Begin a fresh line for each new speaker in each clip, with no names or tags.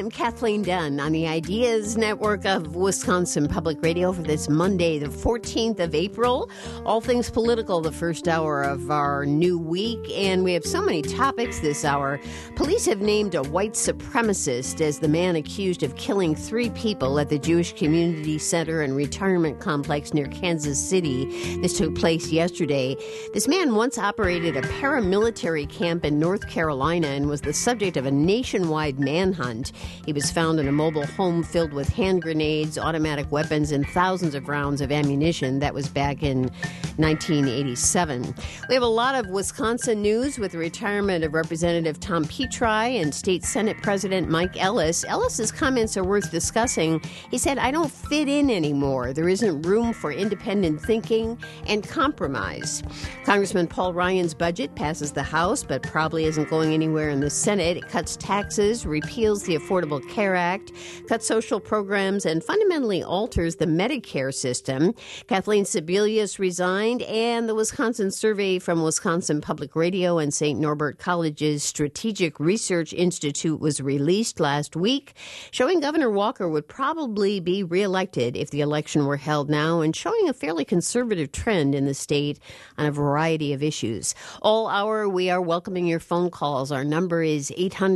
I'm Kathleen Dunn on the Ideas Network of Wisconsin Public Radio for this Monday, the 14th of April. All things political, the first hour of our new week, and we have so many topics this hour. Police have named a white supremacist as the man accused of killing 3 people at the Jewish Community Center and Retirement Complex near Kansas City. This took place yesterday. This man once operated a paramilitary camp in North Carolina and was the subject of a nationwide manhunt. He was found in a mobile home filled with hand grenades, automatic weapons, and thousands of rounds of ammunition. That was back in 1987. We have a lot of Wisconsin news with the retirement of Representative Tom Petri and State Senate President Mike Ellis. Ellis's comments are worth discussing. He said, "I don't fit in anymore. There isn't room for independent thinking and compromise." Congressman Paul Ryan's budget passes the House, but probably isn't going anywhere in the Senate. It cuts taxes, repeals the Affordable Care Act, cuts social programs, and fundamentally alters the Medicare system. Kathleen Sebelius resigned, and the Wisconsin survey from Wisconsin Public Radio and St. Norbert College's Strategic Research Institute was released last week, showing Governor Walker would probably be reelected if the election were held now, and showing a fairly conservative trend in the state on a variety of issues. All hour, we are welcoming your phone calls. Our number is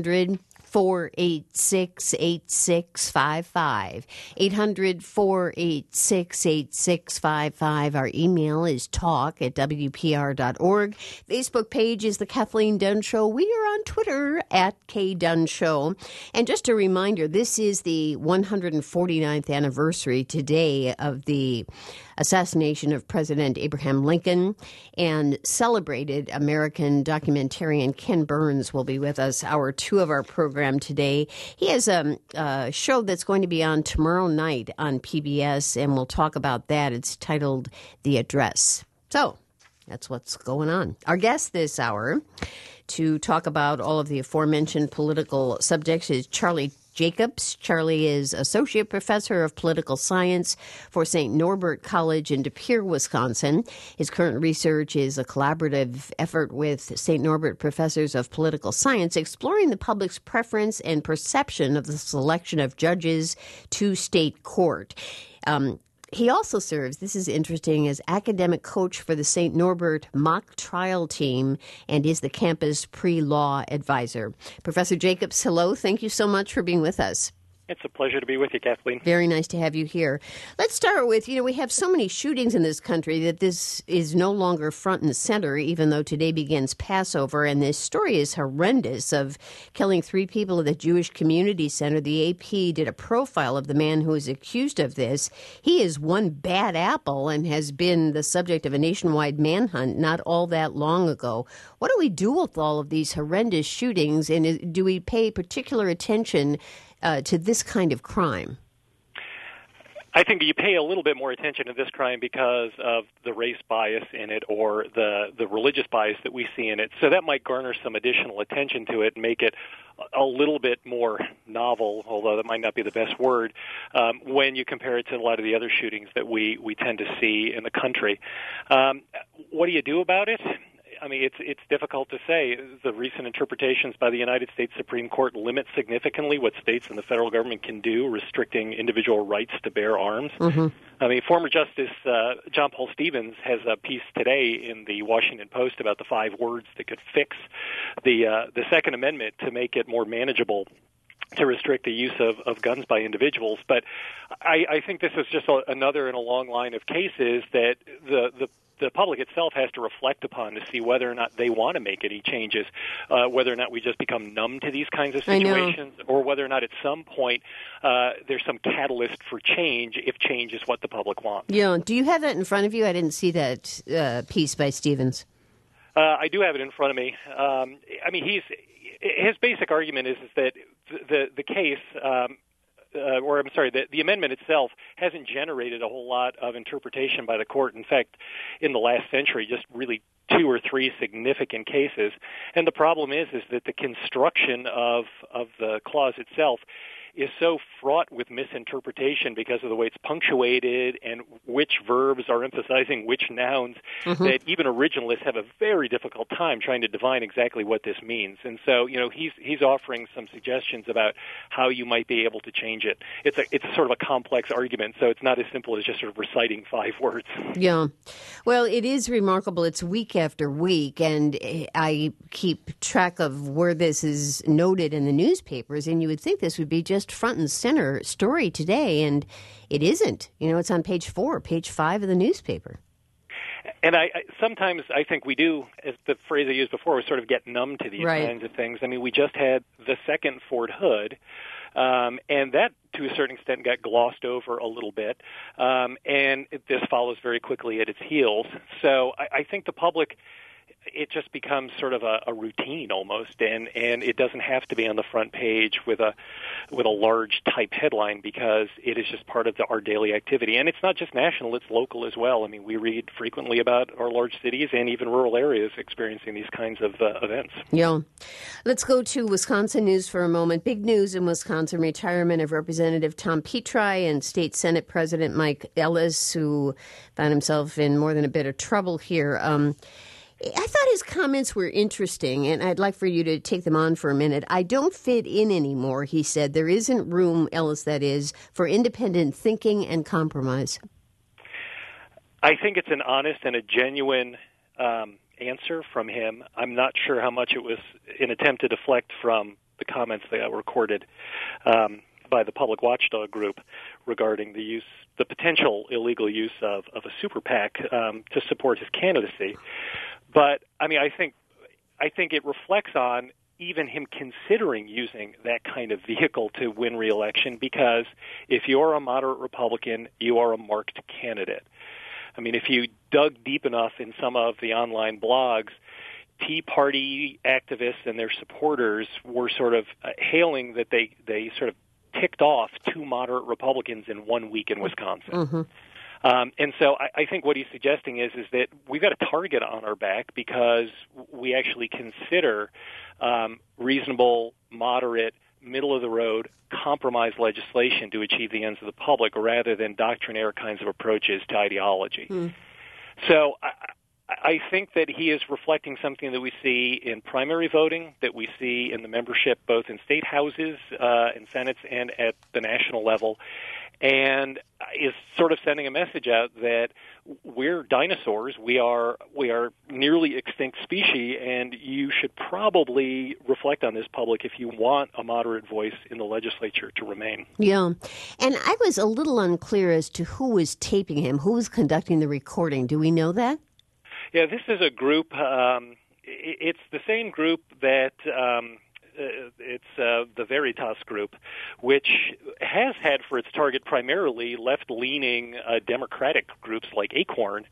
800-486-8655. 800-486-8655. Our email is talk@wpr.org. Facebook page is The Kathleen Dunn Show. We are on Twitter @KDunn And just a reminder, this is the 149th anniversary today of the assassination of President Abraham Lincoln, and celebrated American documentarian Ken Burns will be with us, hour 2 of our program today. He has a show that's going to be on tomorrow night on PBS, and we'll talk about that. It's titled The Address. So that's what's going on. Our guest this hour to talk about all of the aforementioned political subjects is Charlie Jacobs. Charlie is Associate Professor of Political Science for St. Norbert College in De Pere, Wisconsin. His current research is a collaborative effort with St. Norbert Professors of Political Science, exploring the public's preference and perception of the selection of judges to state court. He also serves, this is interesting, as academic coach for the St. Norbert mock trial team and is the campus pre-law advisor. Professor Jacobs, hello. Thank you so much for being with us.
It's a pleasure to be with you, Kathleen.
Very nice to have you here. Let's start with, we have so many shootings in this country that this is no longer front and center, even though today begins Passover. And this story is horrendous of killing 3 people at the Jewish Community Center. The AP did a profile of the man who is accused of this. He is one bad apple and has been the subject of a nationwide manhunt not all that long ago. What do we do with all of these horrendous shootings, and do we pay particular attention to this kind of crime?
I think you pay a little bit more attention to this crime because of the race bias in it, or the religious bias that we see in it. So that might garner some additional attention to it and make it a little bit more novel, although that might not be the best word, when you compare it to a lot of the other shootings that we tend to see in the country. What do you do about it? I mean, it's difficult to say. The recent interpretations by the United States Supreme Court limit significantly what states and the federal government can do, restricting individual rights to bear arms. Mm-hmm. I mean, former Justice John Paul Stevens has a piece today in the Washington Post about the 5 words that could fix the Second Amendment to make it more manageable to restrict the use of guns by individuals. But I think this is just another in a long line of cases that the public itself has to reflect upon to see whether or not they want to make any changes, whether or not we just become numb to these kinds of situations, or whether or not at some point there's some catalyst for change, if change is what the public wants.
Yeah. Do you have that in front of you? I didn't see that piece by Stevens.
I do have it in front of me. I mean, his basic argument is that the case, the amendment itself hasn't generated a whole lot of interpretation by the court. In fact, in the last century, just really 2 or 3 significant cases. And the problem is that the construction of the clause itself is so fraught with misinterpretation because of the way it's punctuated and which verbs are emphasizing which nouns that even originalists have a very difficult time trying to divine exactly what this means. And so, he's offering some suggestions about how you might be able to change it. It's a sort of a complex argument, so it's not as simple as just sort of reciting 5 words.
Yeah. Well, it is remarkable. It's week after week, and I keep track of where this is noted in the newspapers, and you would think this would be just front and center story today, and it isn't. It's on page 4, page 5 of the newspaper.
And I sometimes I think we do, as the phrase I used before, we sort of get numb to these kinds of things. I mean, we just had the second Fort Hood, and that, to a certain extent, got glossed over a little bit. And this follows very quickly at its heels. So I think the public, it just becomes sort of a routine almost, and it doesn't have to be on the front page with a large type headline because it is just part of our daily activity. And it's not just national, it's local as well. I mean, we read frequently about our large cities and even rural areas experiencing these kinds of events.
Yeah. Let's go to Wisconsin news for a moment. Big news in Wisconsin: retirement of Representative Tom Petri and State Senate President Mike Ellis, who found himself in more than a bit of trouble here. I thought his comments were interesting, and I'd like for you to take them on for a minute. I don't fit in anymore, he said. There isn't room, Ellis that is, for independent thinking and compromise.
I think it's an honest and a genuine answer from him. I'm not sure how much it was an attempt to deflect from the comments that were recorded by the Public Watchdog Group regarding the potential illegal use of a super PAC to support his candidacy. But I mean, I think it reflects on even him considering using that kind of vehicle to win re-election, because if you're a moderate Republican, you are a marked candidate. I mean, if you dug deep enough in some of the online blogs, Tea Party activists and their supporters were sort of hailing that they sort of ticked off 2 moderate Republicans in 1 week in Wisconsin. And so I think what he's suggesting is that we've got a target on our back because we actually consider reasonable, moderate, middle-of-the-road, compromise legislation to achieve the ends of the public rather than doctrinaire kinds of approaches to ideology. So I think that he is reflecting something that we see in primary voting, that we see in the membership both in state houses, in senates, and at the national level, and is sort of sending a message out that we're dinosaurs, we are nearly extinct species, and you should probably reflect on this, public, if you want a moderate voice in the legislature to remain. Yeah,
and I was a little unclear as to who was taping him, who was conducting the recording. Do we know that?
Yeah, this is a group. It's the same group that it's the Veritas Group, which has had for its target primarily left-leaning Democratic groups like Acorn,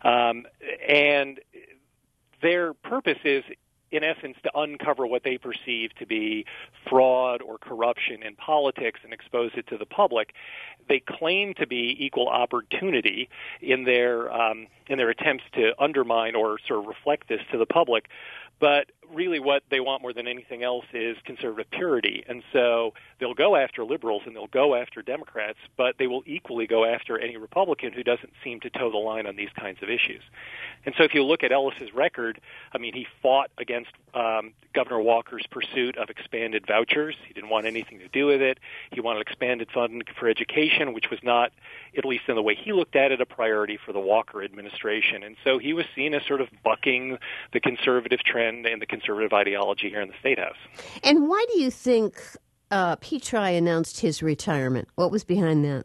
and their purpose is, in essence, to uncover what they perceive to be fraud or corruption in politics and expose it to the public. They claim to be equal opportunity in their attempts to undermine or sort of reflect this to the public. But really what they want more than anything else is conservative purity. And so they'll go after liberals and they'll go after Democrats, but they will equally go after any Republican who doesn't seem to toe the line on these kinds of issues. And so if you look at Ellis's record, I mean, he fought against Governor Walker's pursuit of expanded vouchers. He didn't want anything to do with it. He wanted expanded funding for education, which was not, at least in the way he looked at it, a priority for the Walker administration. And so he was seen as sort of bucking the conservative trend and the conservative ideology here in the State House.
And why do you think Petri announced his retirement? What was behind that?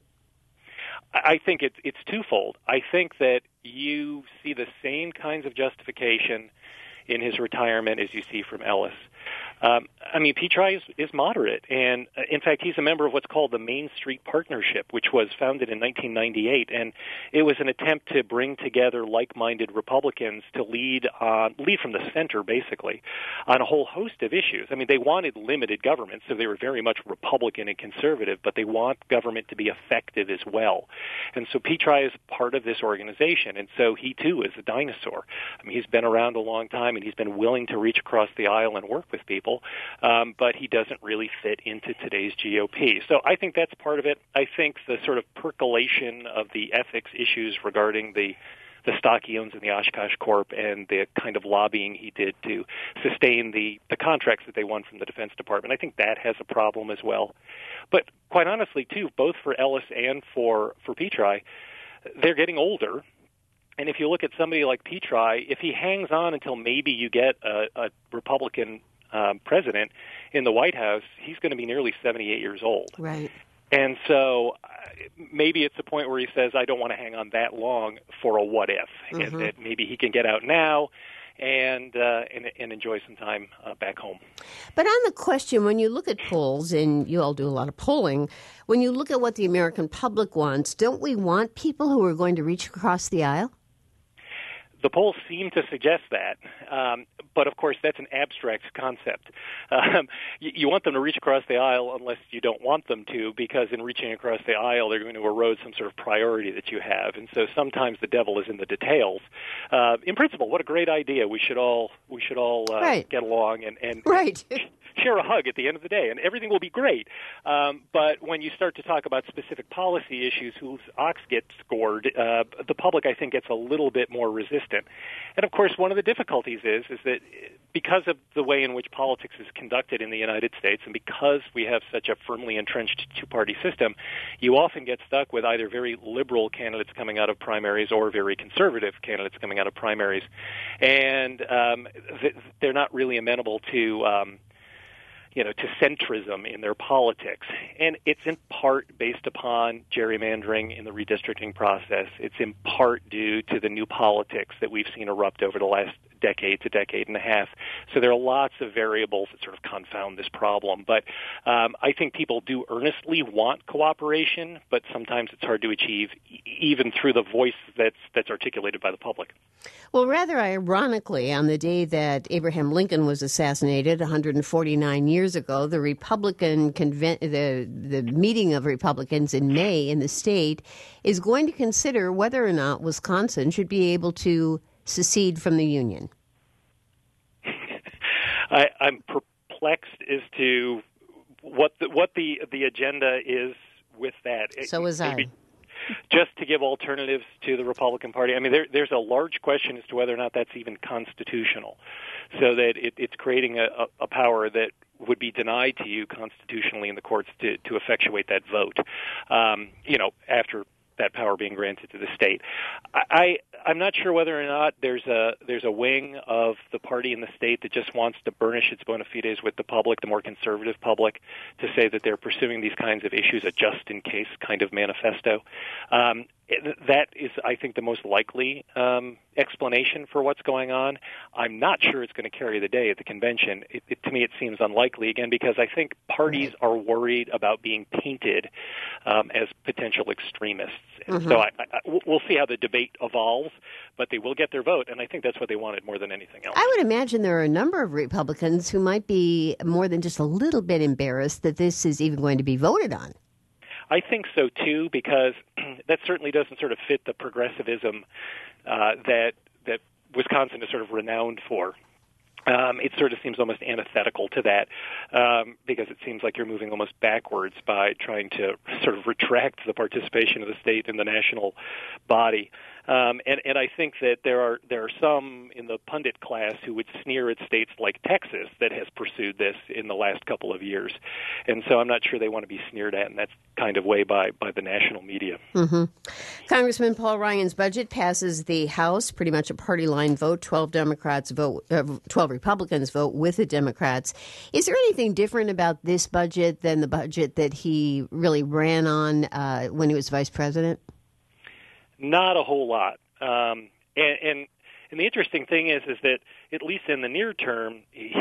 I think it's twofold. I think that you see the same kinds of justification in his retirement as you see from Ellis. I mean, Petri is moderate, and in fact, he's a member of what's called the Main Street Partnership, which was founded in 1998, and it was an attempt to bring together like-minded Republicans to lead from the center, basically, on a whole host of issues. I mean, they wanted limited government, so they were very much Republican and conservative, but they want government to be effective as well. And so Petri is part of this organization, and so he, too, is a dinosaur. I mean, he's been around a long time, and he's been willing to reach across the aisle and work with people. people, but he doesn't really fit into today's GOP. So I think that's part of it. I think the sort of percolation of the ethics issues regarding the stock he owns in the Oshkosh Corp and the kind of lobbying he did to sustain the contracts that they won from the Defense Department, I think that has a problem as well. But quite honestly, too, both for Ellis and for Petri, they're getting older. And if you look at somebody like Petri, if he hangs on until maybe you get a Republican president in the White House, he's going to be nearly 78 years old.
Right.
And so maybe it's a point where he says, I don't want to hang on that long for a what if, and that maybe he can get out now and enjoy some time back home.
But on the question, when you look at polls, and you all do a lot of polling, when you look at what the American public wants, don't we want people who are going to reach across the aisle?
The polls seem to suggest that, but of course that's an abstract concept. You want them to reach across the aisle unless you don't want them to, because in reaching across the aisle they're going to erode some sort of priority that you have, and so sometimes the devil is in the details. In principle, what a great idea! We should all
right.
get along and
right.
share a hug at the end of the day, and everything will be great. But when you start to talk about specific policy issues, whose ox gets scored, the public, I think, gets a little bit more resistant. And of course, one of the difficulties is that because of the way in which politics is conducted in the United States, and because we have such a firmly entrenched two-party system, you often get stuck with either very liberal candidates coming out of primaries or very conservative candidates coming out of primaries, and they're not really amenable to centrism in their politics. And it's in part based upon gerrymandering in the redistricting process. It's in part due to the new politics that we've seen erupt over the last decade to decade and a half. So there are lots of variables that sort of confound this problem. But I think people do earnestly want cooperation, but sometimes it's hard to achieve even through the voice that's articulated by the public.
Well, rather ironically, on the day that Abraham Lincoln was assassinated 149 years ago, the the meeting of Republicans in May in the state is going to consider whether or not Wisconsin should be able to secede from the Union.
I'm perplexed as to what the agenda is with that.
So was I.
Just to give alternatives to the Republican Party. I mean, there's a large question as to whether or not that's even constitutional, so that it's creating a power that would be denied to you constitutionally in the courts to effectuate that vote, after that power being granted to the state. I'm not sure whether or not there's a wing of the party in the state that just wants to burnish its bona fides with the public, the more conservative public, to say that they're pursuing these kinds of issues, a just-in-case kind of manifesto. That is, I think, the most likely explanation for what's going on. I'm not sure it's going to carry the day at the convention. To me, it seems unlikely, again, because I think parties are worried about being painted as potential extremists. And so we'll see how the debate evolves, but they will get their vote, and I think that's what they wanted more than anything else.
I would imagine there are a number of Republicans who might be more than just a little bit embarrassed that this is even going to be voted on.
I think so, too, because that certainly doesn't sort of fit the progressivism that Wisconsin is sort of renowned for. It sort of seems almost antithetical to that because it seems like you're moving almost backwards by trying to sort of retract the participation of the state in the national body. And I think that there are some in the pundit class who would sneer at states like Texas that has pursued this in the last couple of years. And so I'm not sure they want to be sneered at in that kind of way by the national media.
Congressman Paul Ryan's budget passes the House, pretty much a party line vote. 12 Republicans vote with the Democrats. Is there anything different about this budget than the budget that he really ran on when he was vice president?
Not a whole lot. And the interesting thing is that at least in the near term,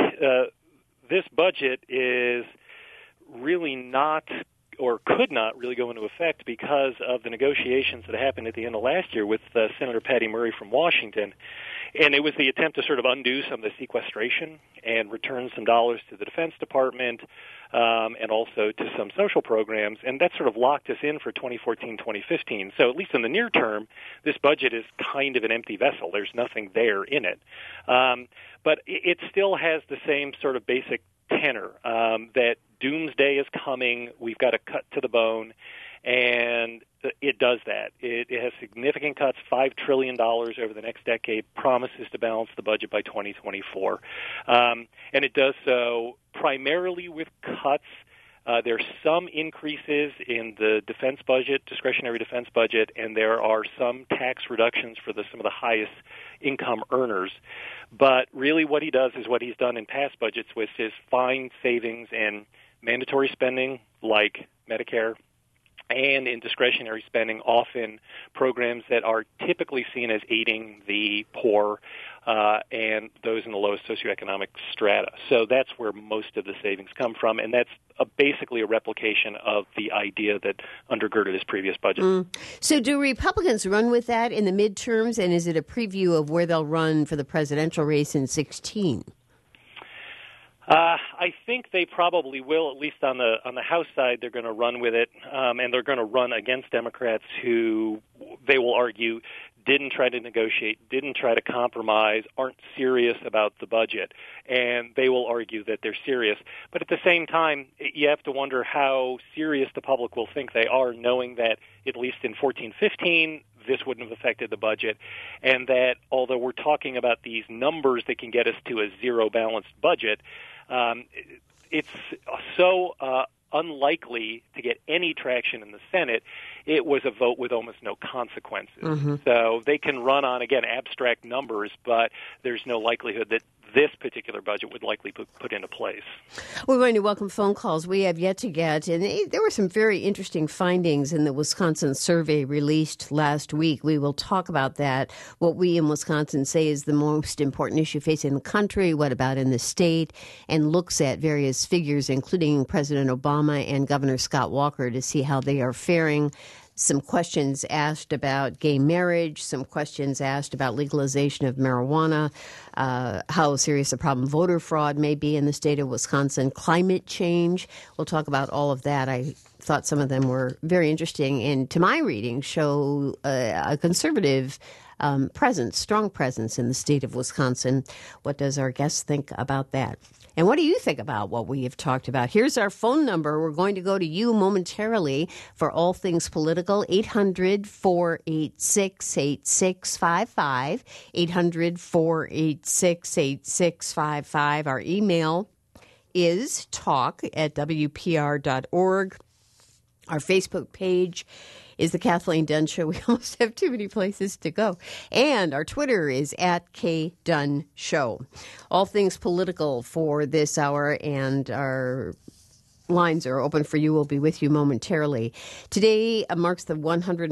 this budget is really not or could not really go into effect because of the negotiations that happened at the end of last year with Senator Patty Murray from Washington. And it was the attempt to sort of undo some of the sequestration and return some dollars to the Defense Department and also to some social programs, and that sort of locked us in for 2014-2015. So at least in the near term, this budget is kind of an empty vessel. There's nothing there in it. But it still has the same sort of basic tenor that doomsday is coming, we've got to cut to the bone, and it does that. It has significant cuts, $5 trillion over the next decade, promises to balance the budget by 2024. And it does so primarily with cuts. There's some increases in the defense budget, discretionary defense budget, and there are some tax reductions for some of the highest income earners. But really what he does is what he's done in past budgets, which is find savings in mandatory spending like Medicare, and in discretionary spending, often programs that are typically seen as aiding the poor and those in the lowest socioeconomic strata. So that's where most of the savings come from, and that's basically a replication of the idea that undergirded his previous budget.
So do Republicans run with that in the midterms, and is it a preview of where they'll run for the presidential race in 2016?
I think they probably will, at least on the House side. They're going to run with it, and they're going to run against Democrats who, they will argue, didn't try to negotiate, didn't try to compromise, aren't serious about the budget. And they will argue that they're serious. But at the same time, you have to wonder how serious the public will think they are, knowing that at least in 14-15, this wouldn't have affected the budget, and that although we're talking about these numbers that can get us to a zero-balanced budget, it's so unlikely to get any traction in the Senate. It was a vote with almost no consequences. So they can run on, again, abstract numbers, but there's no likelihood that this particular budget would likely put into place.
We're going to welcome phone calls we have yet to get, and there were some very interesting findings in the Wisconsin survey released last week. We will talk about that, what we in Wisconsin say is the most important issue facing the country, what about in the state, and looks at various figures, including President Obama and Governor Scott Walker, to see how they are faring. Some questions asked about gay marriage, some questions asked about legalization of marijuana, how serious a problem voter fraud may be in the state of Wisconsin, climate change. We'll talk about all of that. I thought some of them were very interesting, and to my reading, show a conservative presence, strong presence in the state of Wisconsin. What does our guest think about that? And what do you think about what we have talked about? Here's our phone number. We're going to go to you momentarily for all things political, 800-486-8655, 800-486-8655. Our email is talk@wpr.org. Our Facebook page is the Kathleen Dunn Show. We almost have too many places to go. And our Twitter is @KDunn_Show. All things political for this hour, and our lines are open for you. We'll be with you momentarily. Today marks the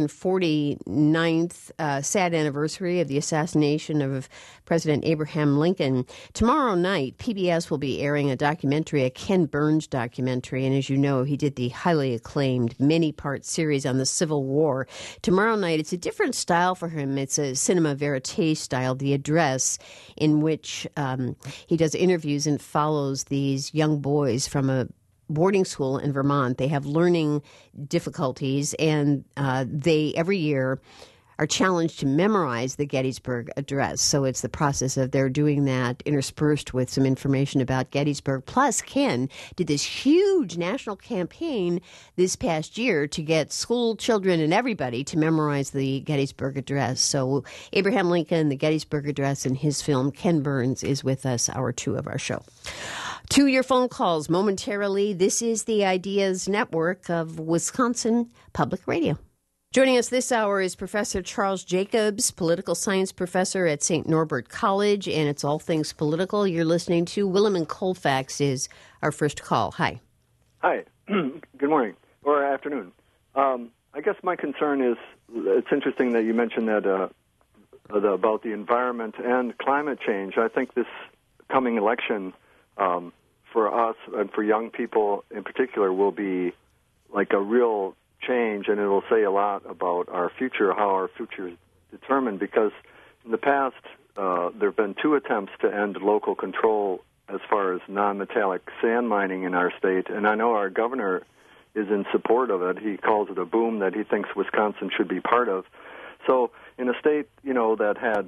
149th sad anniversary of the assassination of President Abraham Lincoln. Tomorrow night, PBS will be airing a documentary, a Ken Burns documentary, and as you know, he did the highly acclaimed many-part series on the Civil War. Tomorrow night, it's a different style for him. It's a cinema verite style, The Address, in which he does interviews and follows these young boys from a boarding school in Vermont. They have learning difficulties, and they every year are challenged to memorize the Gettysburg Address. So it's the process of their doing that interspersed with some information about Gettysburg. Plus, Ken did this huge national campaign this past year to get school children and everybody to memorize the Gettysburg Address. So Abraham Lincoln, the Gettysburg Address, and his film, Ken Burns, is with us, hour 2 of our show. To your phone calls momentarily. This is the Ideas Network of Wisconsin Public Radio. Joining us this hour is Professor Charles Jacobs, political science professor at St. Norbert College, and it's all things political. You're listening to Willem and Colfax is our first call. Hi.
Hi. Good morning or afternoon. I guess my concern is, it's interesting that you mentioned that about the environment and climate change. I think this coming election for us and for young people in particular will be like a real change, and it will say a lot about our future, how our future is determined, because in the past there have been 2 attempts to end local control as far as non-metallic sand mining in our state, and I know our governor is in support of it. He calls it a boom that he thinks Wisconsin should be part of. So in a state, that had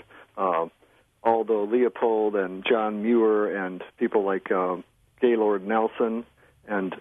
Aldo Leopold and John Muir and people like Gaylord Nelson and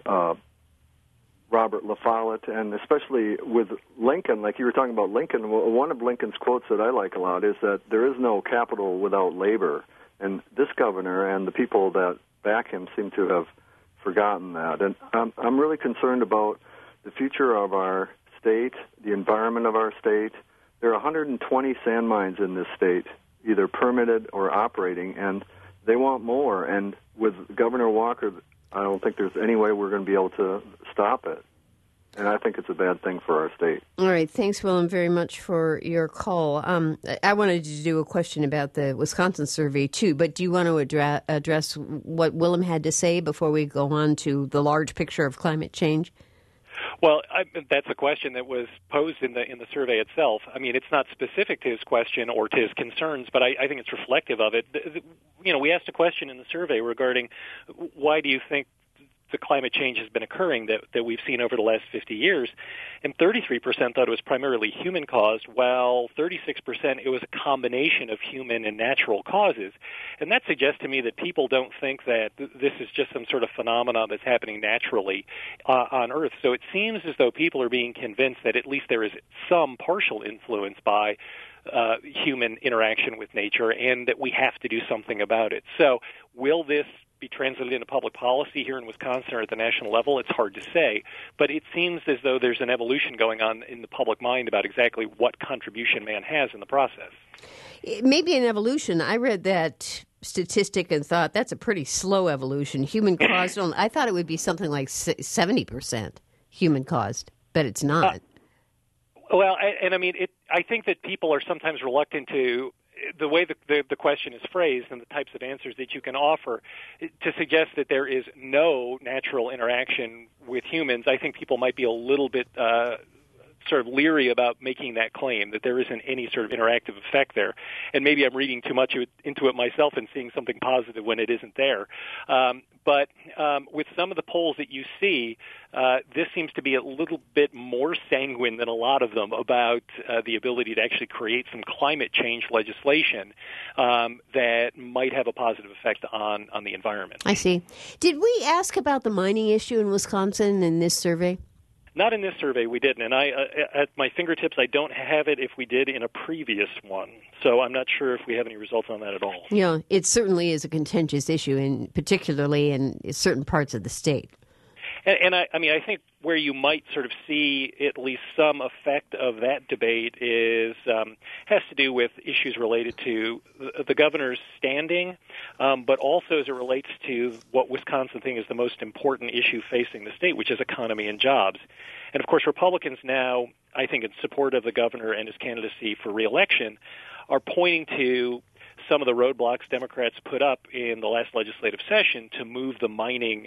Robert La Follette, and especially with Lincoln, like you were talking about Lincoln, one of Lincoln's quotes that I like a lot is that there is no capital without labor. And this governor and the people that back him seem to have forgotten that. And I'm really concerned about the future of our state, the environment of our state. There are 120 sand mines in this state, either permitted or operating, and they want more. And with Governor Walker, I don't think there's any way we're going to be able to stop it. And I think it's a bad thing for our state.
All right. Thanks, Willem, very much for your call. I wanted to do a question about the Wisconsin survey, too, but do you want to address what Willem had to say before we go on to the large picture of climate change?
Well, that's a question that was posed in the survey itself. I mean, it's not specific to his question or to his concerns, but I think it's reflective of it. We asked a question in the survey regarding why do you think the climate change has been occurring that we've seen over the last 50 years, and 33% thought it was primarily human-caused, while 36% it was a combination of human and natural causes. And that suggests to me that people don't think that this is just some sort of phenomenon that's happening naturally on Earth. So it seems as though people are being convinced that at least there is some partial influence by human interaction with nature and that we have to do something about it. So will this be translated into public policy here in Wisconsin or at the national level? It's hard to say, but it seems as though there's an evolution going on in the public mind about exactly what contribution man has in the process.
Maybe an evolution. I read that statistic and thought that's a pretty slow evolution. Human caused, I thought it would be something like 70% human caused, but it's not.
I think that people are sometimes reluctant to, the way the question is phrased and the types of answers that you can offer, to suggest that there is no natural interaction with humans. I think people might be a little bit sort of leery about making that claim, that there isn't any sort of interactive effect there. And maybe I'm reading too much into it myself and seeing something positive when it isn't there. But with some of the polls that you see, this seems to be a little bit more sanguine than a lot of them about the ability to actually create some climate change legislation that might have a positive effect on the environment.
I see. Did we ask about the mining issue in Wisconsin in this survey?
Not in this survey, we didn't. And at my fingertips, I don't have it if we did in a previous one. So I'm not sure if we have any results on that at all.
Yeah, it certainly is a contentious issue, particularly in certain parts of the state.
And I think where you might sort of see at least some effect of that debate has to do with issues related to the governor's standing, but also as it relates to what Wisconsin thinks is the most important issue facing the state, which is economy and jobs. And, of course, Republicans now, I think in support of the governor and his candidacy for re-election, are pointing to some of the roadblocks Democrats put up in the last legislative session to move the mining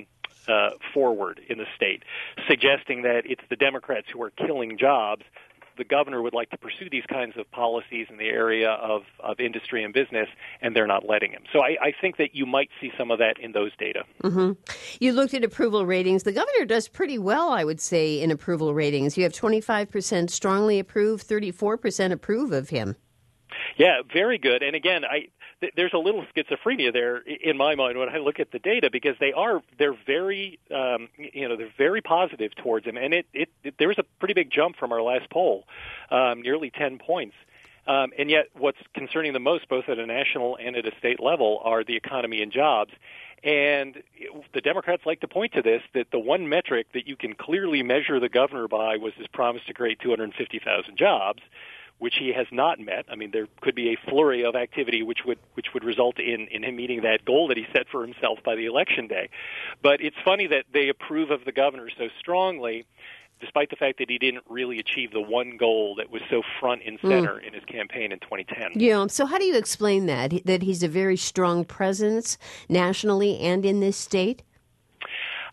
forward in the state, suggesting that it's the Democrats who are killing jobs. The governor would like to pursue these kinds of policies in the area of industry and business, and they're not letting him. So I think that you might see some of that in those data.
Mm-hmm. You looked at approval ratings. The governor does pretty well, I would say, in approval ratings. You have 25% strongly approve, 34% approve of him.
Yeah, very good. And again, there's a little schizophrenia there in my mind when I look at the data, because they're very they're very positive towards him, and there was a pretty big jump from our last poll, nearly 10 points. And yet, what's concerning the most, both at a national and at a state level, are the economy and jobs. And the Democrats like to point to this, that the one metric that you can clearly measure the governor by was his promise to create 250,000 jobs, which he has not met. I mean, there could be a flurry of activity which would result in him meeting that goal that he set for himself by the election day. But it's funny that they approve of the governor so strongly, despite the fact that he didn't really achieve the one goal that was so front and center in his campaign in 2010.
Yeah, so how do you explain that he's a very strong presence nationally and in this state?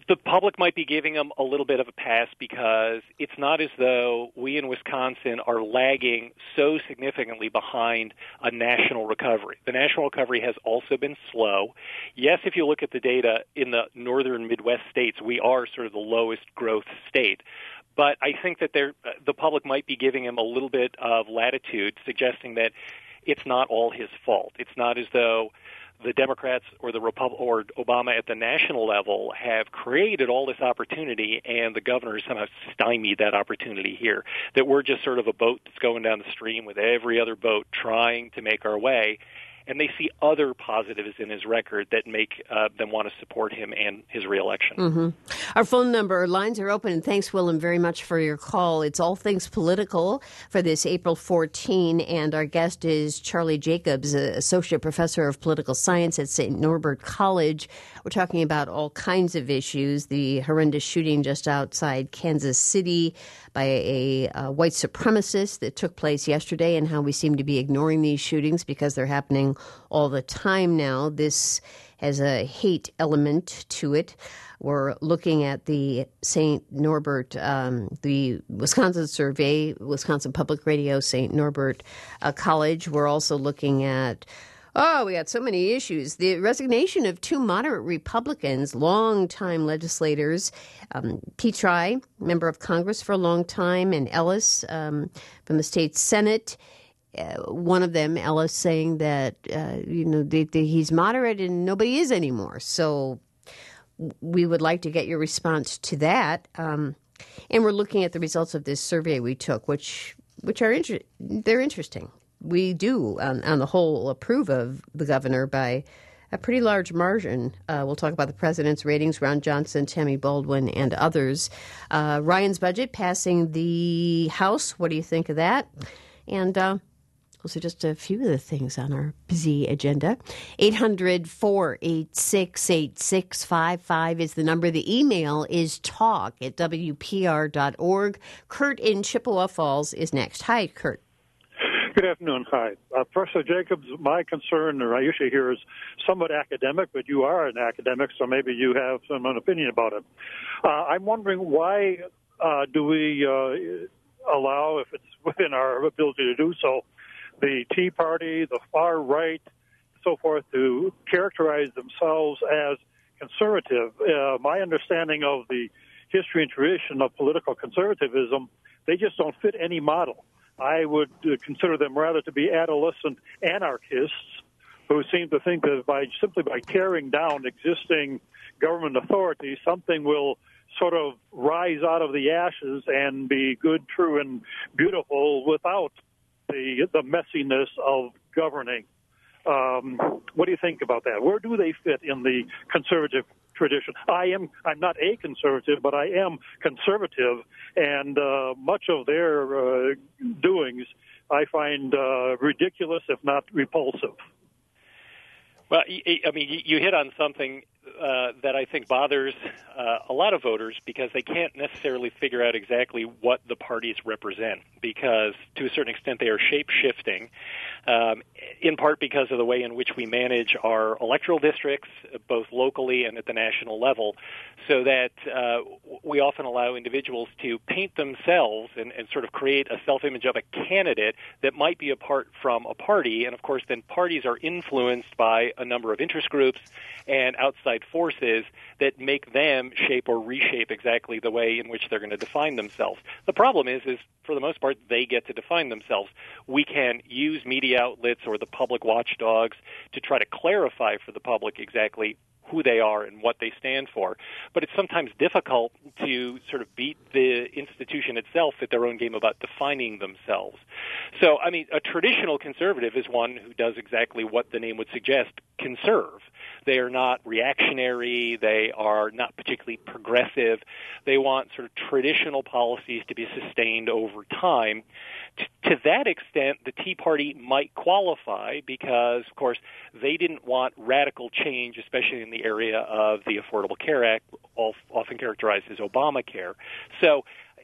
The public might be giving them a little bit of a pass because it's not as though we in Wisconsin are lagging so significantly behind a national recovery. The national recovery has also been slow. Yes, if you look at the data in the northern Midwest states, we are sort of the lowest growth state. But I think that the public might be giving him a little bit of latitude, suggesting that it's not all his fault. It's not as though the Democrats or or Obama at the national level have created all this opportunity and the governor somehow stymied that opportunity here, that we're just sort of a boat that's going down the stream with every other boat trying to make our way. And they see other positives in his record that make them want to support him and his reelection.
Mm-hmm. Our phone number lines are open, and thanks, Willem, very much for your call. It's All Things Political for this April 14, and our guest is Charlie Jacobs, Associate Professor of Political Science at St. Norbert College. We're talking about all kinds of issues, the horrendous shooting just outside Kansas City by a white supremacist that took place yesterday, and how we seem to be ignoring these shootings because they're happening all the time now. This has a hate element to it. We're looking at the St. Norbert, the Wisconsin survey, Wisconsin Public Radio, St. Norbert College. We're also looking at, we got so many issues. The resignation of two moderate Republicans, longtime legislators, Petri, member of Congress for a long time, and Ellis from the state Senate. One of them, Ellis, saying that, he's moderate and nobody is anymore. So we would like to get your response to that. And we're looking at the results of this survey we took, which are they're interesting. We do, on the whole, approve of the governor by a pretty large margin. We'll talk about the president's ratings, Ron Johnson, Tammy Baldwin, and others. Ryan's budget passing the House. What do you think of that? And those are just a few of the things on our busy agenda. 800-486-8655 is the number. The email is talk@wpr.org. Kurt in Chippewa Falls is next. Hi, Kurt.
Good afternoon. Hi. Professor Jacobs, my concern or issue here is somewhat academic, but you are an academic, so maybe you have an opinion about it. I'm wondering why do we allow, if it's within our ability to do so, the Tea Party, the far right, so forth, to characterize themselves as conservative. My understanding of the history and tradition of political conservatism, they just don't fit any model. I would consider them rather to be adolescent anarchists who seem to think that simply by tearing down existing government authority, something will sort of rise out of the ashes and be good, true, and beautiful without the messiness of governing. What do you think about that? Where do they fit in the conservative tradition? I'm not a conservative, but I am conservative, and much of their doings I find ridiculous, if not repulsive.
Well, I mean, you hit on something that I think bothers a lot of voters because they can't necessarily figure out exactly what the parties represent because, to a certain extent, they are shape-shifting, in part because of the way in which we manage our electoral districts, both locally and at the national level, so that we often allow individuals to paint themselves and sort of create a self-image of a candidate that might be apart from a party. And, of course, then parties are influenced by a number of interest groups and outside forces that make them shape or reshape exactly the way in which they're going to define themselves. The problem is for the most part, they get to define themselves. We can use media outlets or the public watchdogs to try to clarify for the public exactly who they are and what they stand for. But it's sometimes difficult to sort of beat the institution itself at their own game about defining themselves. So, I mean, a traditional conservative is one who does exactly what the name would suggest, conserve. They are not reactionary. They are not particularly progressive. They want sort of traditional policies to be sustained over time. To that extent, the Tea Party might qualify because, of course, they didn't want radical change, especially in the area of the Affordable Care Act, often characterized as Obamacare. So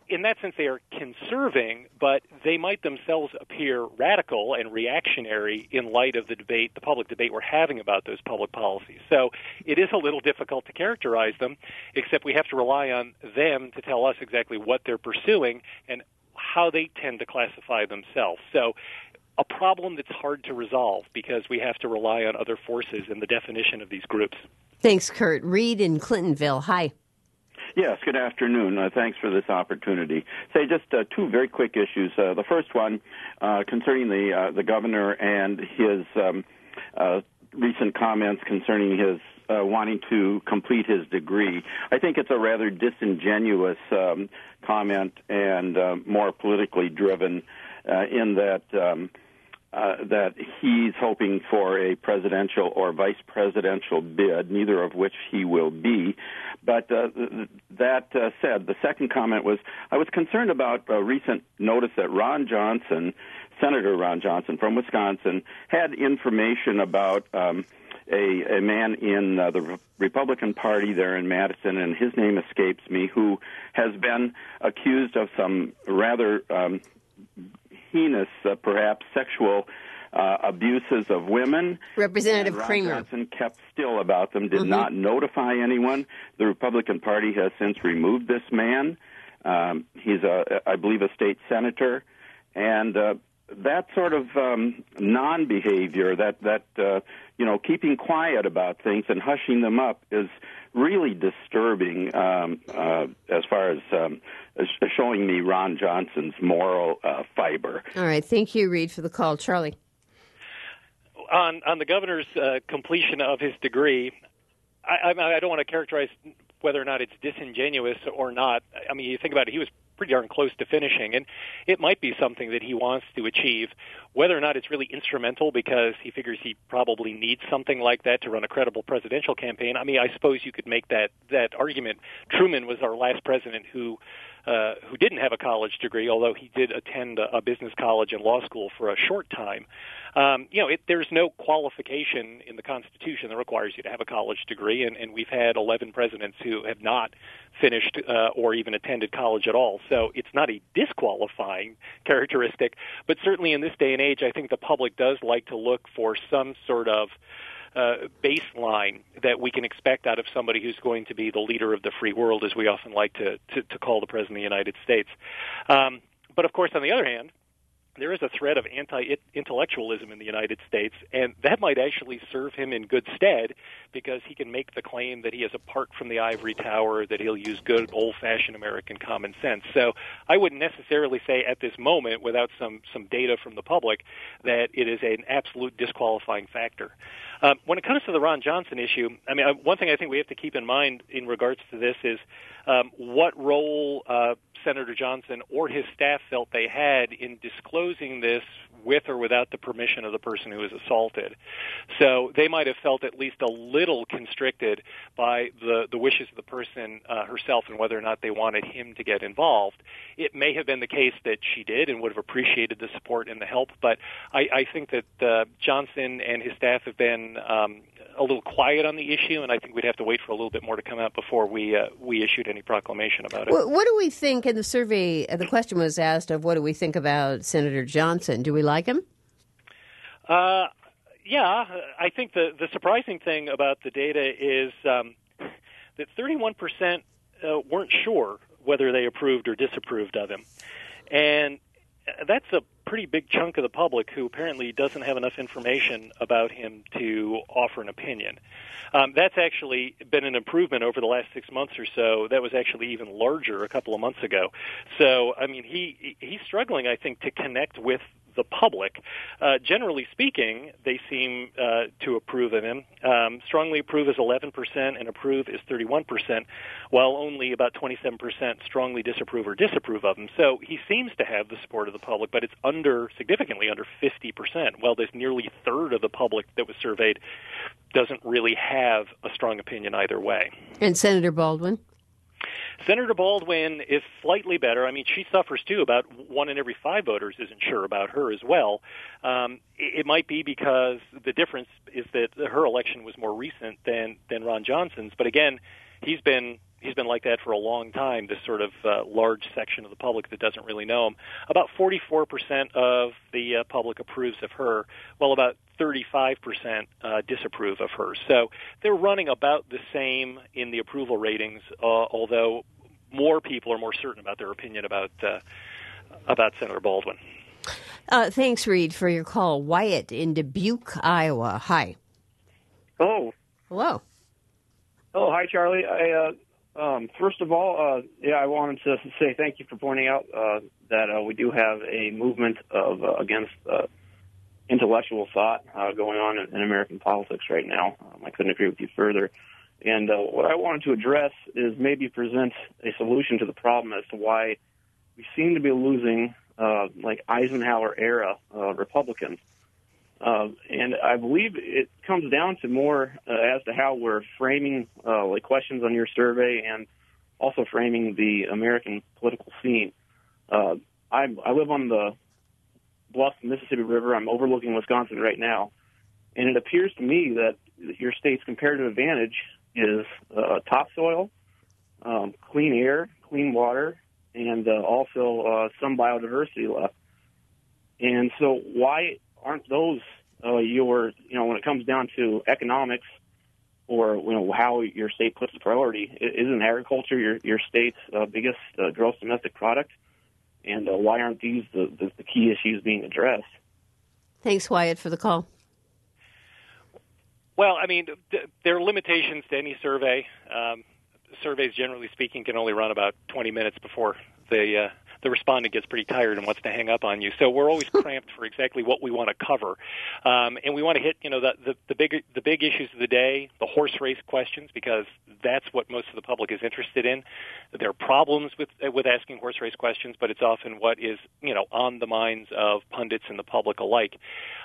in that sense, they are conserving, but they might themselves appear radical and reactionary in light of the public debate we're having about those public policies. So it is a little difficult to characterize them, except we have to rely on them to tell us exactly what they're pursuing and how they tend to classify themselves. So a problem that's hard to resolve because we have to rely on other forces in the definition of these groups.
Thanks, Kurt. Reed in Clintonville. Hi.
Yes, good afternoon. Thanks for this opportunity. Say just two very quick issues. The first one concerning the governor and his recent comments concerning his wanting to complete his degree. I think it's a rather disingenuous comment and more politically driven in that that he's hoping for a presidential or vice presidential bid, neither of which he will be. But that said, the second comment was I was concerned about a recent notice that Senator Ron Johnson from Wisconsin, had information about a man in the Republican Party there in Madison, and his name escapes me, who has been accused of some rather heinous, perhaps sexual abuses of women.
Representative
Ron
Kramer.
Johnson kept still about them, did not notify anyone. The Republican Party has since removed this man. He's, I believe, a state senator. And that sort of non-behavior, that keeping quiet about things and hushing them up is really disturbing as far as showing me Ron Johnson's moral fiber.
All right. Thank you, Reed, for the call. Charlie.
On the governor's completion of his degree, I don't want to characterize whether or not it's disingenuous or not. I mean, you think about it, he was pretty darn close to finishing, and it might be something that he wants to achieve. Whether or not it's really instrumental because he figures he probably needs something like that to run a credible presidential campaign, I mean, I suppose you could make that argument. Truman was our last president who didn't have a college degree, although he did attend a business college and law school for a short time. There's no qualification in the Constitution that requires you to have a college degree, and we've had 11 presidents who have not finished or even attended college at all. So it's not a disqualifying characteristic, but certainly in this day and age, I think the public does like to look for some sort of baseline that we can expect out of somebody who's going to be the leader of the free world, as we often like to call the President of the United States. But of course, on the other hand, there is a threat of anti-intellectualism in the United States, and that might actually serve him in good stead because he can make the claim that he is apart from the ivory tower, that he'll use good old-fashioned American common sense. So I wouldn't necessarily say at this moment, without some data from the public, that it is an absolute disqualifying factor. When it comes to the Ron Johnson issue, I mean, one thing I think we have to keep in mind in regards to this is what role Senator Johnson or his staff felt they had in disclosing this with or without the permission of the person who was assaulted. So they might have felt at least a little constricted by the wishes of the person herself and whether or not they wanted him to get involved. It may have been the case that she did and would have appreciated the support and the help, but I think that Johnson and his staff have been a little quiet on the issue, and I think we'd have to wait for a little bit more to come out before we issued any proclamation about it.
What do we think in the survey? The question was asked of what do we think about Senator Johnson? Do we like him?
Yeah, I think the surprising thing about the data is that 31% weren't sure whether they approved or disapproved of him. And that's a pretty big chunk of the public who apparently doesn't have enough information about him to offer an opinion. That's actually been an improvement over the last 6 months or so. That was actually even larger a couple of months ago. So, I mean, he's struggling, I think, to connect with the public. Generally speaking, they seem to approve of him. Strongly approve is 11% and approve is 31%, while only about 27% strongly disapprove or disapprove of him. So he seems to have the support of the public, but it's significantly under 50%. Well, there's nearly a third of the public that was surveyed doesn't really have a strong opinion either way.
And Senator Baldwin?
Senator Baldwin is slightly better. I mean, she suffers, too. About 1 in every 5 voters isn't sure about her as well. It might be because the difference is that her election was more recent than Ron Johnson's. But again, he's been he's been like that for a long time, this sort of large section of the public that doesn't really know him. About 44% of the public approves of her, while about 35% disapprove of her. So they're running about the same in the approval ratings, although more people are more certain about their opinion about Senator Baldwin.
Thanks, Reed, for your call. Wyatt in Dubuque, Iowa. Hi.
Hello.
Hello.
Oh, hi, Charlie. First of all, I wanted to say thank you for pointing out that we do have a movement of against intellectual thought going on in American politics right now. I couldn't agree with you further. And what I wanted to address is maybe present a solution to the problem as to why we seem to be losing like Eisenhower-era Republicans. And I believe it comes down to more as to how we're framing like questions on your survey and also framing the American political scene. I live on the bluff of the Mississippi River. I'm overlooking Wisconsin right now. And it appears to me that your state's comparative advantage is topsoil, clean air, clean water, and also some biodiversity left. And so why aren't those when it comes down to economics or, how your state puts the priority, isn't agriculture your state's biggest gross domestic product? And why aren't these the key issues being addressed?
Thanks, Wyatt, for the call.
Well, I mean, there are limitations to any survey. Surveys, generally speaking, can only run about 20 minutes before the respondent gets pretty tired and wants to hang up on you. So we're always cramped for exactly what we want to cover, and we want to hit the big issues of the day, the horse race questions, because that's what most of the public is interested in. There are problems with asking horse race questions, but it's often what is on the minds of pundits and the public alike.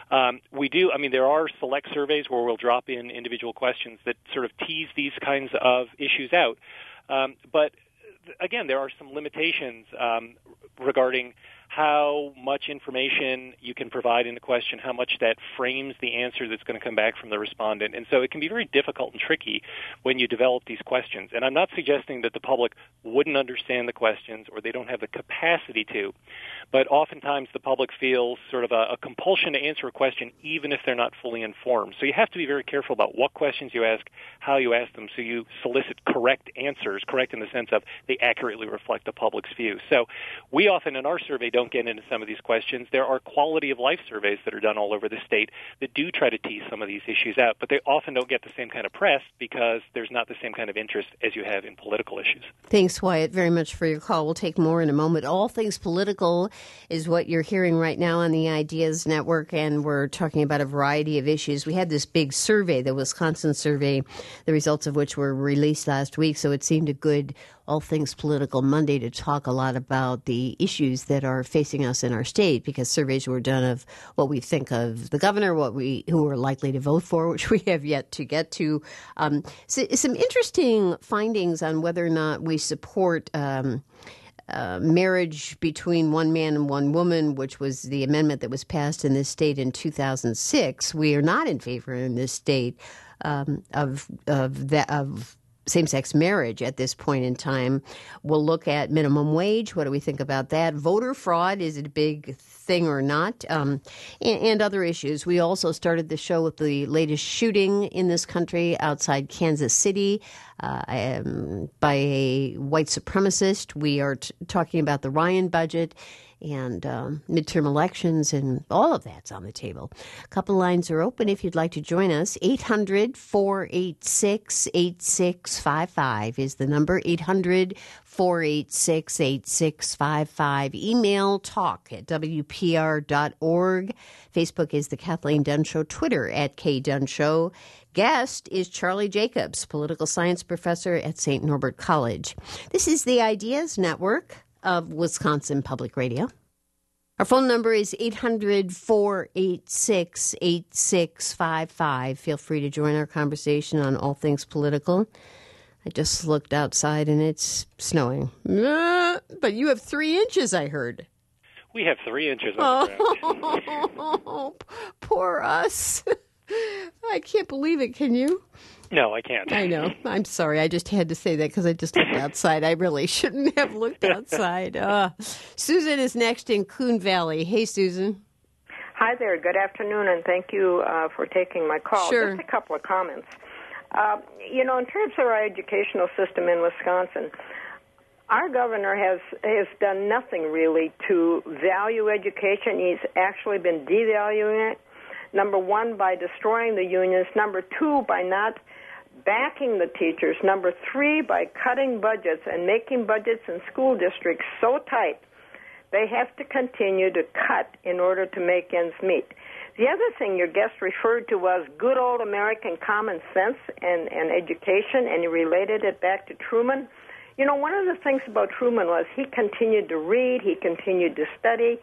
There are select surveys where we'll drop in individual questions that sort of tease these kinds of issues out, but again, there are some limitations regarding how much information you can provide in a question, how much that frames the answer that's going to come back from the respondent. And so it can be very difficult and tricky when you develop these questions. And I'm not suggesting that the public wouldn't understand the questions or they don't have the capacity to, but oftentimes the public feels sort of a compulsion to answer a question even if they're not fully informed. So you have to be very careful about what questions you ask, how you ask them, so you solicit correct answers, correct in the sense of they accurately reflect the public's view. So we often in our survey don't get into some of these questions. There are quality of life surveys that are done all over the state that do try to tease some of these issues out, but they often don't get the same kind of press because there's not the same kind of interest as you have in political issues.
Thanks, Wyatt, very much for your call. We'll take more in a moment. All Things Political is what you're hearing right now on the Ideas Network, and we're talking about a variety of issues. We had this big survey, the Wisconsin survey, the results of which were released last week, so it seemed a good All Things Political Monday to talk a lot about the issues that are facing us in our state, because surveys were done of what we think of the governor, who we're likely to vote for, which we have yet to get to. Some interesting findings on whether or not we support marriage between one man and one woman, which was the amendment that was passed in this state in 2006. We are not in favor in this state of same-sex marriage at this point in time. We'll look at minimum wage. What do we think about that? Voter fraud, is it a big thing or not? And other issues. We also started the show with the latest shooting in this country outside Kansas City by a white supremacist. We are talking about the Ryan budget and midterm elections, and all of that's on the table. A couple lines are open if you'd like to join us. 800-486-8655 is the number, 800-486-8655. Email talk@wpr.org. Facebook is The Kathleen Dunn Show. Twitter @KDunn Guest is Charlie Jacobs, political science professor at St. Norbert College. This is the Ideas Network of Wisconsin Public Radio. Our phone number is 800-486-8655. Feel free to join our conversation on all things political. I just looked outside and it's snowing. But you have 3 inches, I heard.
We have 3 inches on the ground.
Poor us. I can't believe it. Can you?
No, I can't.
I know. I'm sorry. I just had to say that because I just looked outside. I really shouldn't have looked outside. Susan is next in Coon Valley. Hey, Susan.
Hi there. Good afternoon, and thank you for taking my call.
Sure.
Just a couple of comments. In terms of our educational system in Wisconsin, our governor has done nothing really to value education. He's actually been devaluing it. Number one, by destroying the unions. Number two, by not backing the teachers. Number three, by cutting budgets and making budgets in school districts so tight they have to continue to cut in order to make ends meet. The other thing your guest referred to was good old American common sense and education, and he related it back to Truman. One of the things about Truman was he continued to read, he continued to study.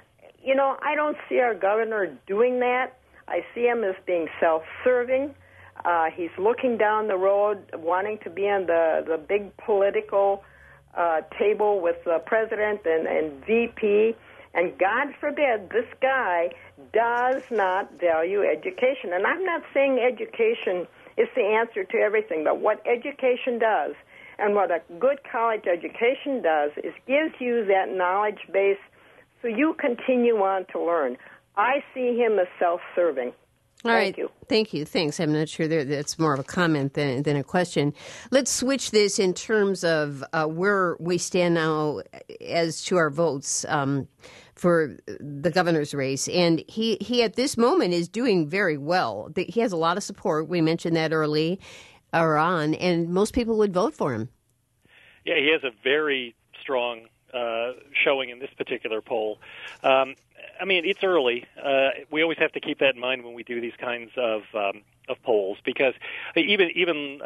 I don't see our governor doing that. I see him as being self-serving. He's looking down the road, wanting to be on the big political table with the president and VP. And God forbid this guy does not value education. And I'm not saying education is the answer to everything, but what education does and what a good college education does is gives you that knowledge base so you continue on to learn. I see him as self-serving.
All right.
Thank you.
Thank you. Thanks. I'm not sure that's more of a comment than a question. Let's switch this in terms of where we stand now as to our votes for the governor's race. And he at this moment is doing very well. He has a lot of support. We mentioned that early on, and most people would vote for him.
Yeah, he has a very strong showing in this particular poll. It's early. We always have to keep that in mind when we do these kinds of polls, because even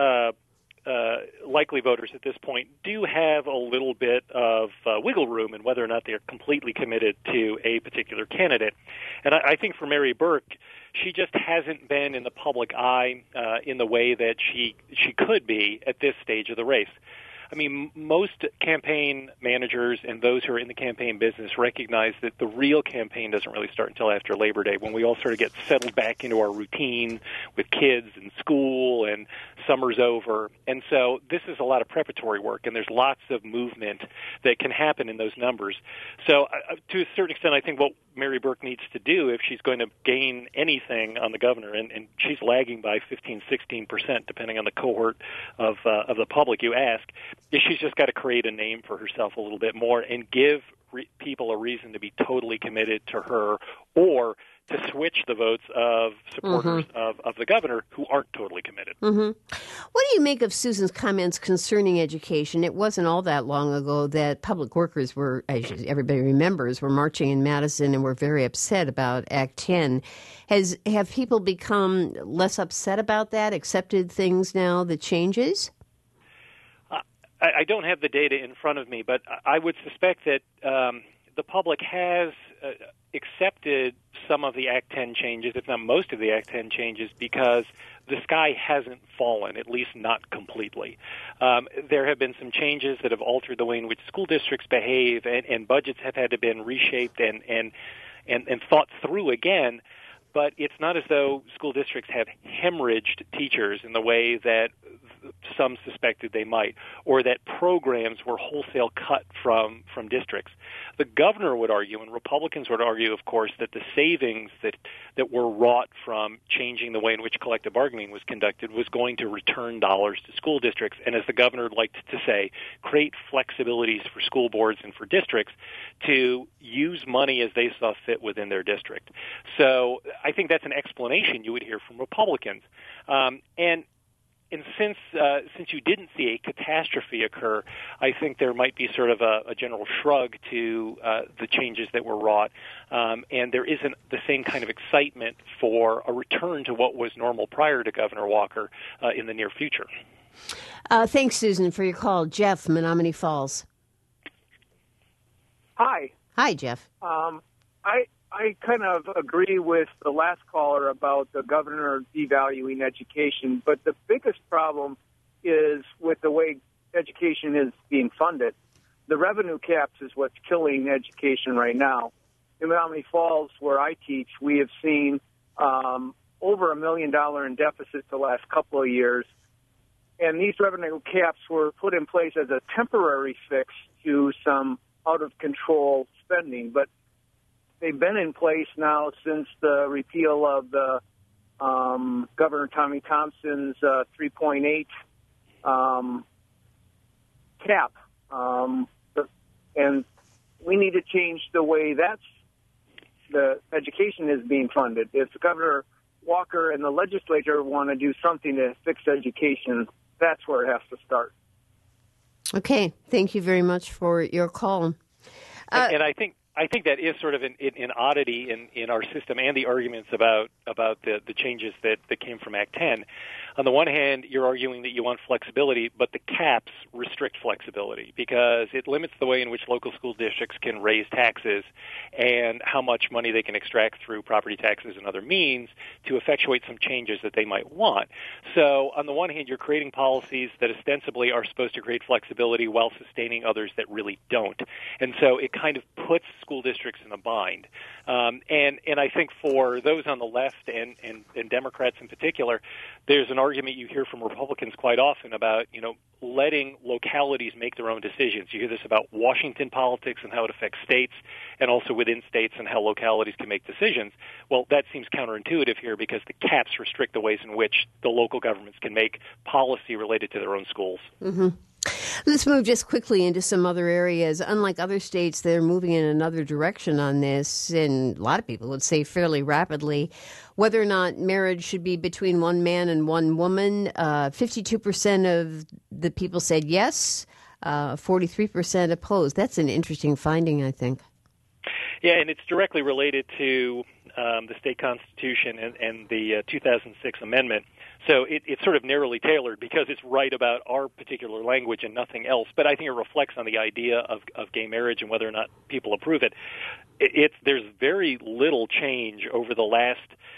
likely voters at this point do have a little bit of wiggle room in whether or not they're completely committed to a particular candidate. And I think for Mary Burke, she just hasn't been in the public eye in the way that she could be at this stage of the race. Most campaign managers and those who are in the campaign business recognize that the real campaign doesn't really start until after Labor Day, when we all sort of get settled back into our routine with kids and school and summer's over. And so this is a lot of preparatory work, and there's lots of movement that can happen in those numbers. So to a certain extent, I think what Mary Burke needs to do if she's going to gain anything on the governor, and she's lagging by 15-16%, depending on the cohort of the public you ask, is she's just got to create a name for herself a little bit more and give people a reason to be totally committed to her, or to switch the votes of supporters of the governor who aren't totally committed.
Mm-hmm. What do you make of Susan's comments concerning education? It wasn't all that long ago that public workers were, as everybody remembers, were marching in Madison and were very upset about Act 10. Have people become less upset about that, accepted things now, the changes?
I don't have the data in front of me, but I would suspect that the public has accepted some of the Act 10 changes, if not most of the Act 10 changes, because the sky hasn't fallen, at least not completely. There have been some changes that have altered the way in which school districts behave, and budgets have had to be reshaped and thought through again. But it's not as though school districts have hemorrhaged teachers in the way that some suspected they might, or that programs were wholesale cut from districts. The governor would argue, and Republicans would argue, of course, that the savings that were wrought from changing the way in which collective bargaining was conducted was going to return dollars to school districts, and as the governor liked to say, create flexibilities for school boards and for districts to use money as they saw fit within their district. So I think that's an explanation you would hear from Republicans. And since you didn't see a catastrophe occur, I think there might be sort of a general shrug to the changes that were wrought, and there isn't the same kind of excitement for a return to what was normal prior to Governor Walker in the near future.
Thanks, Susan, for your call. Jeff, Menominee Falls.
Hi.
Hi, Jeff.
I kind of agree with the last caller about the governor devaluing education, but the biggest problem is with the way education is being funded. The revenue caps is what's killing education right now. In Menominee Falls, where I teach, we have seen over $1 million in deficit the last couple of years. And these revenue caps were put in place as a temporary fix to some out-of-control spending. But they've been in place now since the repeal of the Governor Tommy Thompson's 3.8 cap. And we need to change the way the education is being funded. If Governor Walker and the legislature want to do something to fix education, that's where it has to start.
Okay. Thank you very much for your call.
And I think that is sort of an oddity in our system and the arguments about the changes that came from Act 10. On the one hand, you're arguing that you want flexibility, but the caps restrict flexibility because it limits the way in which local school districts can raise taxes and how much money they can extract through property taxes and other means to effectuate some changes that they might want. So on the one hand, you're creating policies that ostensibly are supposed to create flexibility while sustaining others that really don't. And so it kind of puts school districts in a bind. And I think for those on the left and Democrats in particular, there's an argument you hear from Republicans quite often about, letting localities make their own decisions. You hear this about Washington politics and how it affects states and also within states and how localities can make decisions. Well, that seems counterintuitive here because the caps restrict the ways in which the local governments can make policy related to their own schools.
Mm-hmm. Let's move just quickly into some other areas. Unlike other states, they're moving in another direction on this, and a lot of people would say fairly rapidly. Whether or not marriage should be between one man and one woman, 52% of the people said yes, 43% opposed. That's an interesting finding, I think.
Yeah, and it's directly related to the state constitution and the 2006 amendment. So it's sort of narrowly tailored because it's right about our particular language and nothing else. But I think it reflects on the idea of gay marriage and whether or not people approve it. There's very little change over the last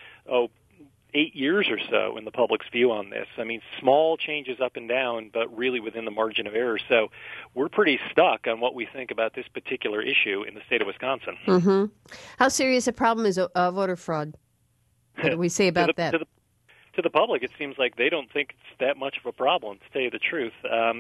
8 years or so in the public's view on this. I mean, small changes up and down, but really within the margin of error. So we're pretty stuck on what we think about this particular issue in the state of Wisconsin.
Mm-hmm. How serious a problem is voter fraud? What do we say about that?
To the public, it seems like they don't think it's that much of a problem, to tell you the truth.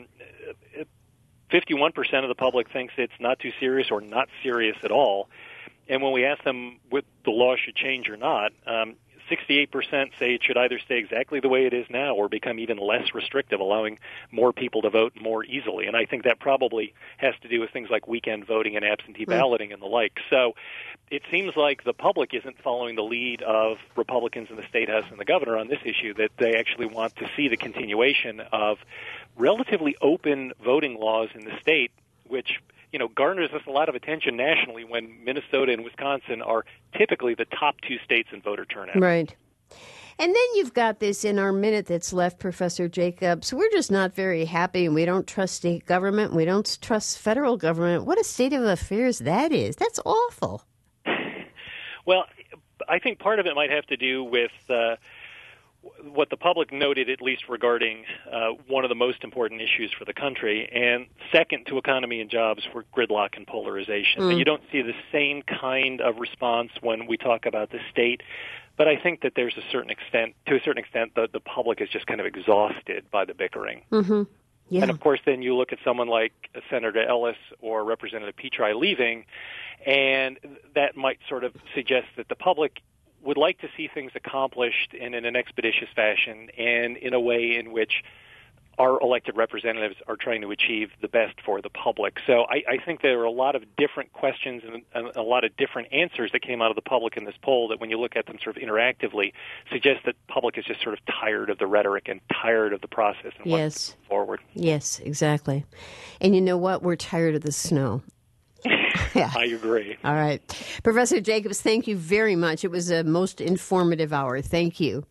51% of the public thinks it's not too serious or not serious at all. And when we ask them what the law should change or not, 68% say it should either stay exactly the way it is now or become even less restrictive, allowing more people to vote more easily. And I think that probably has to do with things like weekend voting and absentee balloting and the like. So it seems like the public isn't following the lead of Republicans in the State House and the governor on this issue, that they actually want to see the continuation of relatively open voting laws in the state, which garners us a lot of attention nationally when Minnesota and Wisconsin are typically the top two states in voter turnout.
Right. And then you've got this in our minute that's left, Professor Jacobs. We're just not very happy, and we don't trust state government. We don't trust federal government. What a state of affairs that is. That's awful.
Well, I think part of it might have to do with what the public noted, at least regarding one of the most important issues for the country, and second to economy and jobs were gridlock and polarization. And you don't see the same kind of response when we talk about the state, but I think that there's to a certain extent, the public is just kind of exhausted by the bickering.
Mm-hmm. Yeah.
And of course, then you look at someone like Senator Ellis or Representative Petri leaving, and that might sort of suggest that the public would like to see things accomplished in an expeditious fashion and in a way in which our elected representatives are trying to achieve the best for the public. So I think there are a lot of different questions and a lot of different answers that came out of the public in this poll that when you look at them sort of interactively suggest that the public is just sort of tired of the rhetoric and tired of the process and wants to move forward.
Yes, exactly. And you know what? We're tired of the snow. Yeah.
I agree.
All right. Professor Jacobs, thank you very much. It was a most informative hour. Thank you.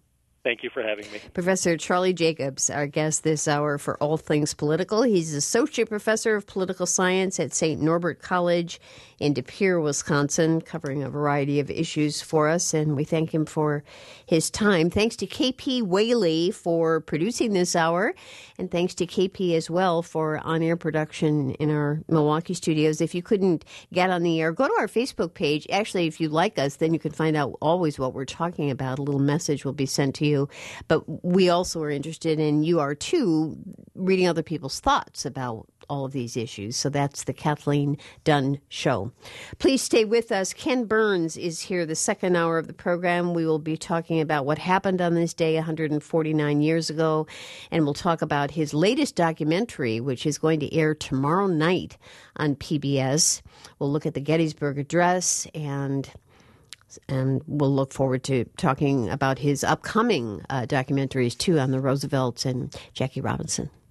Thank you for having me.
Professor Charlie Jacobs, our guest this hour for All Things Political. He's Associate Professor of Political Science at St. Norbert College in De Pere, Wisconsin, covering a variety of issues for us, and we thank him for his time. Thanks to KP Whaley for producing this hour, and thanks to KP as well for on-air production in our Milwaukee studios. If you couldn't get on the air, go to our Facebook page. Actually, if you like us, then you can find out always what we're talking about. A little message will be sent to you. But we also are interested, and you are too, reading other people's thoughts about all of these issues. So that's the Kathleen Dunn Show. Please stay with us. Ken Burns is here the second hour of the program. We will be talking about what happened on this day 149 years ago, and we'll talk about his latest documentary, which is going to air tomorrow night on PBS. We'll look at the Gettysburg Address, and we'll look forward to talking about his upcoming documentaries, too, on the Roosevelts and Jackie Robinson.